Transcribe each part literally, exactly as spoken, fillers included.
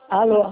Alô?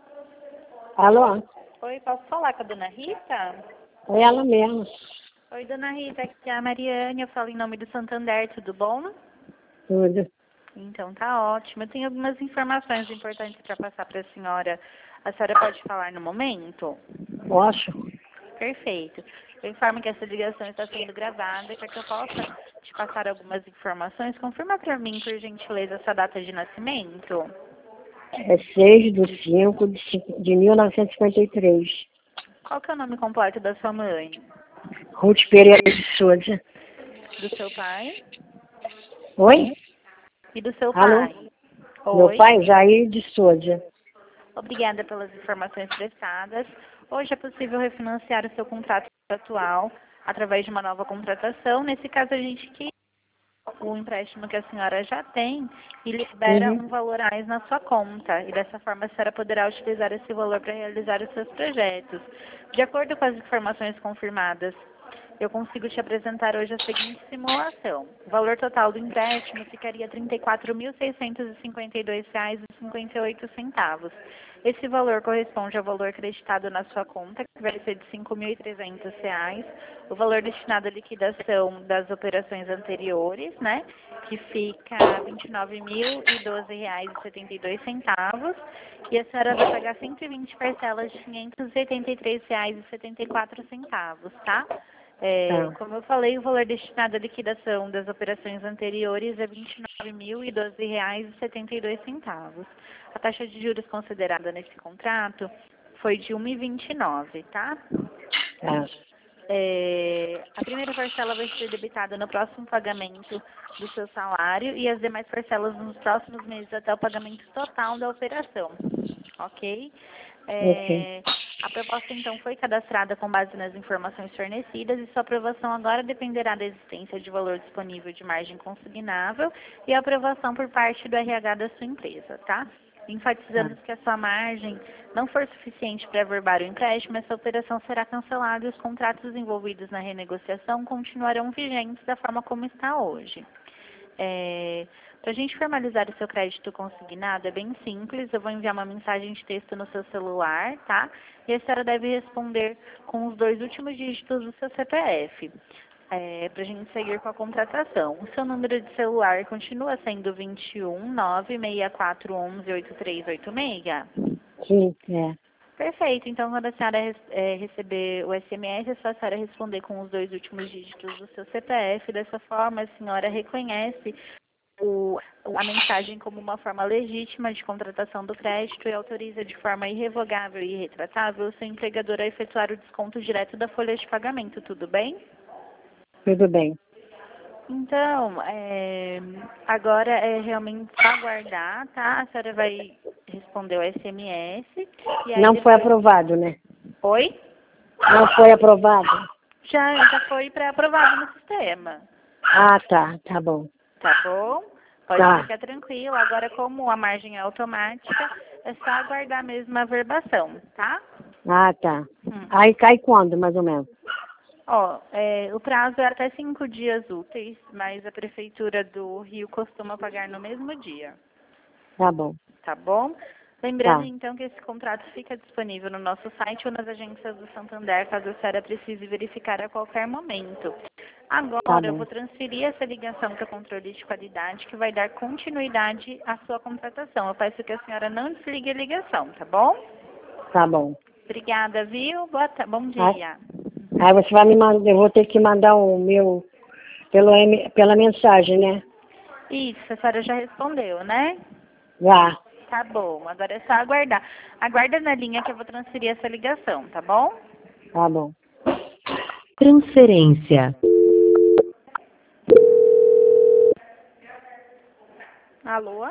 Alô? Oi, posso falar com a dona Rita? É ela mesmo. Oi, dona Rita, aqui é a Mariane, eu falo em nome do Santander, tudo bom? Tudo. Então tá ótimo. Eu tenho algumas informações importantes para passar para a senhora. A senhora pode falar no momento? Posso? Perfeito. Eu informo que essa ligação está sendo gravada, para que eu possa te passar algumas informações. Confirma para mim, por gentileza, essa data de nascimento. É seis de cinco de, cinco de mil novecentos e cinquenta e três. Qual que é o nome completo da sua mãe? Ruth Pereira de Souza. Do seu pai? Oi? E do seu Alô? pai? Meu Oi? pai, Jair de Souza. Obrigada pelas informações prestadas. Hoje é possível refinanciar o seu contrato atual através de uma nova contratação. Nesse caso, a gente quer o empréstimo que a senhora já tem e libera Uhum. um valor a mais na sua conta. E dessa forma, a senhora poderá utilizar esse valor para realizar os seus projetos. De acordo com as informações confirmadas, eu consigo te apresentar hoje a seguinte simulação. O valor total do empréstimo ficaria trinta e quatro mil seiscentos e cinquenta e dois reais e cinquenta e oito centavos. Esse valor corresponde ao valor acreditado na sua conta, que vai ser de cinco mil e trezentos reais. O valor destinado à liquidação das operações anteriores, né, que fica vinte e nove mil e doze reais e setenta e dois centavos. E a senhora vai pagar cento e vinte parcelas de quinhentos e oitenta e três reais e setenta e quatro centavos, tá? É, Tá. como eu falei, o valor destinado à liquidação das operações anteriores é vinte e nove mil e doze reais e setenta e dois centavos. A taxa de juros considerada nesse contrato foi de um vírgula vinte e nove, tá? Tá. É, a primeira parcela vai ser debitada no próximo pagamento do seu salário e as demais parcelas nos próximos meses até o pagamento total da operação, ok? Ok. É, a proposta, então, foi cadastrada com base nas informações fornecidas e sua aprovação agora dependerá da existência de valor disponível de margem consignável e a aprovação por parte do R H da sua empresa, tá? Enfatizando Tá. que a sua margem não for suficiente para averbar o empréstimo, essa operação será cancelada e os contratos envolvidos na renegociação continuarão vigentes da forma como está hoje. É, para a gente formalizar o seu crédito consignado é bem simples, eu vou enviar uma mensagem de texto no seu celular, tá? E a senhora deve responder com os dois últimos dígitos do seu C P F, é, para a gente seguir com a contratação. O seu número de celular continua sendo vinte e um, nove seis quatro um um, oito três oito seis? Sim, é. Perfeito, então quando a senhora é, receber o S M S, é só a senhora responder com os dois últimos dígitos do seu C P F. Dessa forma, a senhora reconhece o, a mensagem como uma forma legítima de contratação do crédito e autoriza de forma irrevogável e irretratável o seu empregador a efetuar o desconto direto da folha de pagamento, tudo bem? Tudo bem. Então, é, agora é realmente só aguardar, tá? A senhora vai responder o S M S e aí Não foi depois... aprovado, né? Oi? Não foi aprovado? Já, já foi pré-aprovado no sistema, Ah, tá. Tá bom. tá bom? Pode Tá. ficar tranquilo. Agora, como a margem é automática, é só aguardar mesmo a verbação, tá? Ah, tá. Hum. Aí cai quando, mais ou menos? Ó, é, o prazo é até cinco dias úteis, mas a Prefeitura do Rio costuma pagar no mesmo dia, Tá bom. tá bom? Lembrando, Tá. então, que esse contrato fica disponível no nosso site ou nas agências do Santander, caso a senhora precise verificar a qualquer momento. Tá Agora, eu bom. vou transferir essa ligação para o controle de qualidade, que vai dar continuidade à sua contratação. Eu peço que a senhora não desligue a ligação, tá bom? Tá bom. Obrigada, viu? Boa ta- Bom Aí, dia. aí você vai me mandar, eu vou ter que mandar o meu, pelo, M- pela mensagem, né? Isso, a senhora já respondeu, né? Já. Tá bom, agora é só aguardar. Aguarda na linha que eu vou transferir essa ligação, tá bom? Tá bom. Transferência. Alô?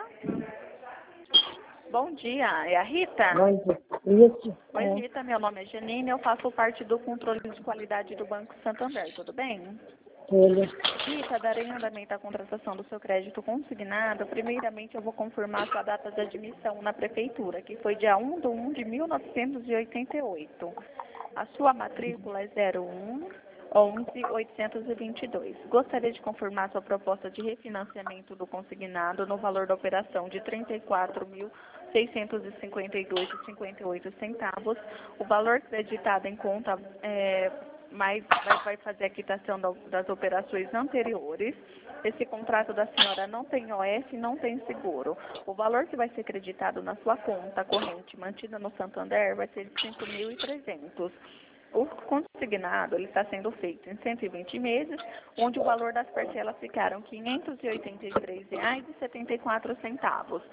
Bom dia, é a Rita? Bom dia. Isso. Oi, É. Rita, meu nome é Janine, eu faço parte do controle de qualidade do Banco Santander, tudo bem? Tudo. Rita, darei andamento à contratação do seu crédito consignado. Primeiramente, eu vou confirmar sua data de admissão na Prefeitura, que foi dia um de um de mil novecentos e oitenta e oito. A sua matrícula é zero um onze oitocentos e vinte e dois. Gostaria de confirmar sua proposta de refinanciamento do consignado no valor da operação de trinta e quatro mil seiscentos e cinquenta e dois reais e cinquenta e oito centavos. O valor creditado em conta é, mais, vai, vai fazer a quitação das operações anteriores. Esse contrato da senhora não tem O S, não tem seguro. O valor que vai ser creditado na sua conta corrente mantida no Santander vai ser de cinco mil e trezentos. O consignado ele está sendo feito em cento e vinte meses, onde o valor das parcelas ficaram quinhentos e oitenta e três reais e setenta e quatro centavos.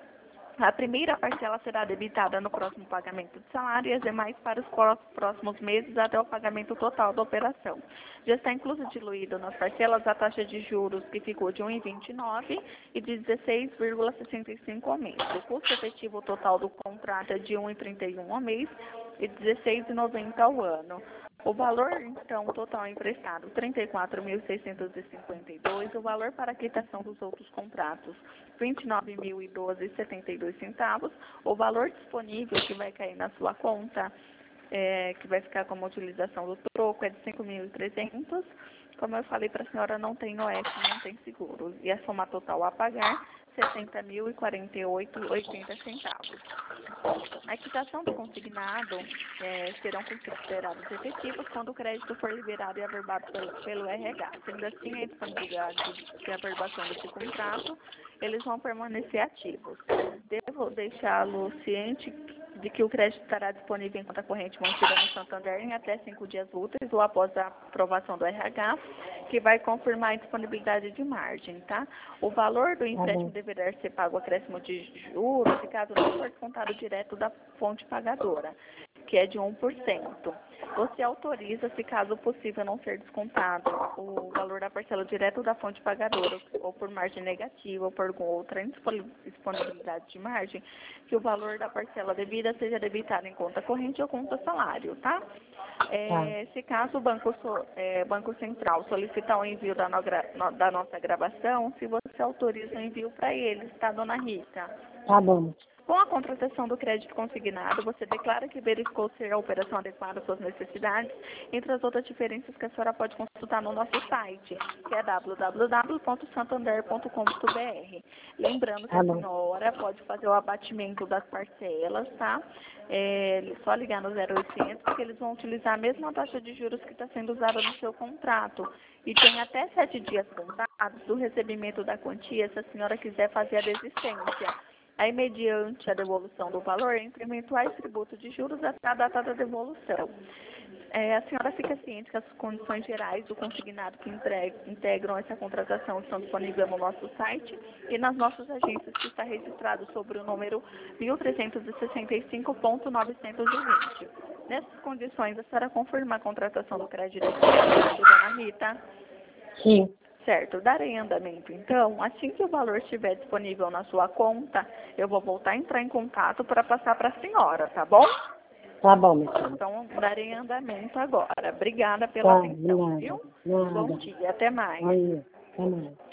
A primeira parcela será debitada no próximo pagamento de salário e as demais para os próximos meses até o pagamento total da operação. Já está incluso diluído nas parcelas a taxa de juros que ficou de um vírgula vinte e nove e de dezesseis vírgula sessenta e cinco ao mês. O custo efetivo total do contrato é de um vírgula trinta e um ao mês e dezesseis vírgula noventa ao ano. O valor, então, total emprestado, trinta e quatro mil seiscentos e cinquenta e dois. O valor para a quitação dos outros contratos, vinte e nove mil e doze reais e setenta e dois centavos. O valor disponível que vai cair na sua conta, é, que vai ficar como utilização do troco, é de cinco mil e trezentos. Como eu falei para a senhora, não tem O S, não tem seguro. E a soma total a pagar, sessenta mil e quarenta e oito reais e oitenta centavos. A quitação do consignado é, serão considerados efetivos quando o crédito for liberado e averbado pelo, pelo R H. Sendo assim, a disponibilidade de averbação desse contrato, eles vão permanecer ativos. Devo deixá-lo ciente de que o crédito estará disponível em conta corrente mantida no Santander em até cinco dias úteis ou após a aprovação do R H, que vai confirmar a disponibilidade de margem, tá? O valor do empréstimo deverá ser pago acréscimo de juros, se caso não for descontado direto da fonte pagadora, que é de um por cento. Você autoriza, se caso possível não ser descontado, o valor da parcela direto da fonte pagadora, ou por margem negativa, ou por outra indisponibilidade de margem, que o valor da parcela devida seja debitado em conta corrente ou conta salário, tá? É, se caso o Banco, so, é, Banco Central solicitar o envio da, no, da nossa gravação, se você autoriza o envio para eles, tá, dona Rita? Tá bom. Com a contratação do crédito consignado, você declara que verificou ser a operação adequada às suas necessidades, entre as outras diferenças que a senhora pode consultar no nosso site, que é w w w ponto santander ponto com ponto b r. Lembrando que a senhora pode fazer o abatimento das parcelas, tá? É só ligar no zero oitocentos, que eles vão utilizar a mesma taxa de juros que está sendo usada no seu contrato. E tem até sete dias contados do recebimento da quantia, se a senhora quiser fazer a desistência. Aí, mediante a devolução do valor, incrementais tributos de juros até a data da devolução. É, a senhora fica ciente que as condições gerais do consignado que entrega, integram essa contratação estão disponíveis no nosso site e nas nossas agências, que está registrado sobre o número mil trezentos e sessenta e cinco ponto novecentos e vinte. Nessas condições, a senhora confirma a contratação do crédito da dona Rita? Sim. Certo, darei andamento. Então, assim que o valor estiver disponível na sua conta, eu vou voltar a entrar em contato para passar para a senhora, tá bom? Tá bom, minha senhora. Então, darei andamento agora. Obrigada pela Tá, atenção, obrigada. viu? Nada. Bom dia, até mais. Aí, até mais.